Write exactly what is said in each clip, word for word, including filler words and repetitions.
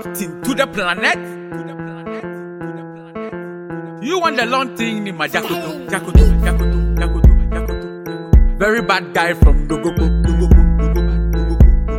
captain to the planet. You want the long thing in my Jakoto, Jakoto, Jakoto, Jakoto, Jakoto. Very bad guy from Dogogo, Dogogo, Dogogo,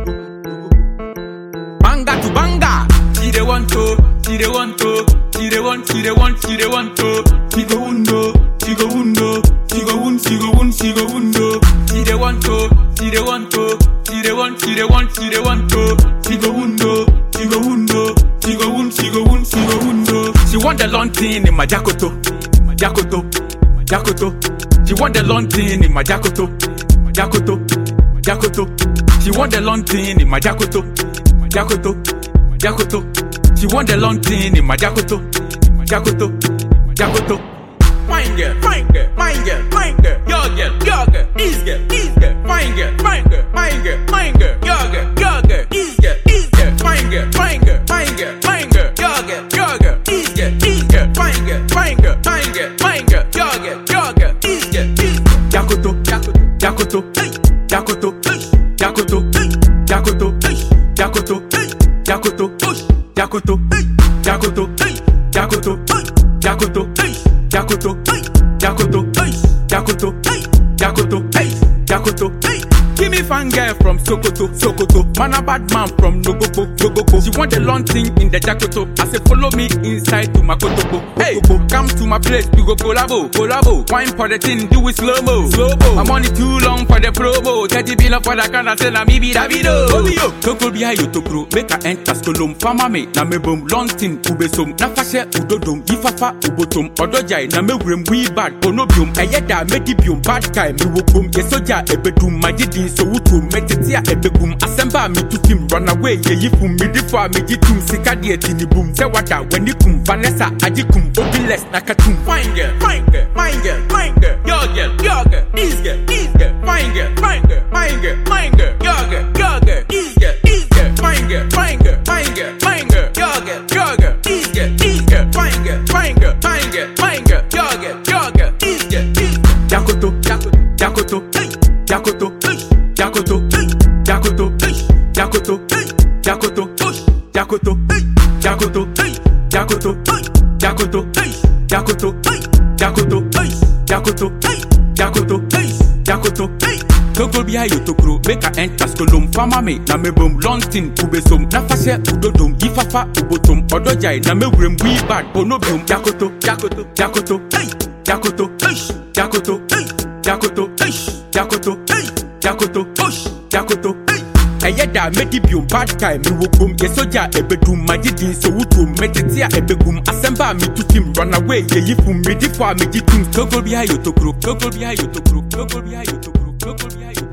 Dogogo. Banga to banga. She the one to, she the one to, she the one, she the one, she the one to. She go undo, she go undo, she go un, she go un, she go undo. She the one to, she the one to, she the one, she the one, she the one to. She go undo, she go undo, she go un, she go un, she go undo. She want the long thing in my Jakoto, Jakoto, Jakoto. She want the long thing in my Jakoto, Jakoto, Jakoto. She want the long thing in my Jakoto, Jakoto, Jakoto. She want the long thing in my Jakoto, Jakoto, Jakoto. Fine girl, fine girl, fine girl, fine girl, your girl, your girl, ease girl, ease girl, fine girl, fine girl, fine girl, fine girl, your girl, your girl, ease girl, ease girl, fine girl, fine girl, fine girl, fine girl, your girl, your girl, ease girl, ease girl, fine girl, fine girl, fine girl, fine girl, your girl, your girl, ease girl, ease girl. Jakoto, Jakoto, Jakoto, Jakoto, Jakoto, Jakoto, Jakoto, Jakoto, Jakoto, Jakoto, Jakoto, Jakoto, Jakoto, Jakoto, Jakoto, Jakoto, Jakoto. Give me fan girl from Sokoto, Sokoto. Man a bad man from Nogopo, Nogopo. She want the long thing in the Jakoto. I say follow me inside to my Kotopo. Hey, come to my place, we go collabo, collabo. Wine for the thing, do it slow mo, slow mo. I'm on it too long for the promo. thirty billion for the can I say na me be Davido. Toko behind you tokro, make a enter skolom. Fama me na me boom, long thing ubesom. Na fashe udodom, yifafa ubotom. Odojai na me wrem we bad, onobium. Ayeda medibium, bad guy me wokum. Yesoja ebedum, majidi. So wutu metetia ebegum asemba me to him run away ye yifum me difa me jitum sikadie tinibum se wada when ikum Vanessa ajikum obiles nakatum. Fine girl, fine girl, fine girl, fine girl, your girl, your girl, ease girl, ease girl, fine girl, fine girl, fine girl, fine girl, your girl, your girl, ease girl, ease girl, fine girl, fine girl, fine girl, fine girl, your girl, your girl, ease girl, ease girl, fine girl, fine girl, fine girl, fine girl, your girl, your girl, ease girl, ease girl. Jakoto, Jakoto, Jakoto, Jakoto, Jakoto, Jakoto, Jakoto, Jakoto, Jakoto, Jakoto, Jakoto, Jakoto, Jakoto, Jakoto, Jakoto, Jakoto, Jakoto. Toko behind you tokro, make a enter skolom. Fama me na me boom, long thing ubesom. Na fashe udodom, yifafa ubotom. Odojai na me wrem we bad, onobium. Jakoto, Jakoto, Jakoto, Jakoto, Jakoto, Jakoto, Jakoto, Jakoto, Jakoto, Ayeda medibium, bad guy me wokum. Yesoja ebedum, majidi so wutum. Metetia ebegum, asemba me to him run away. Ye yifum me difa me jitum. Toko behind you tokro, toko behind you tokro, toko behind you tokro, toko behind you.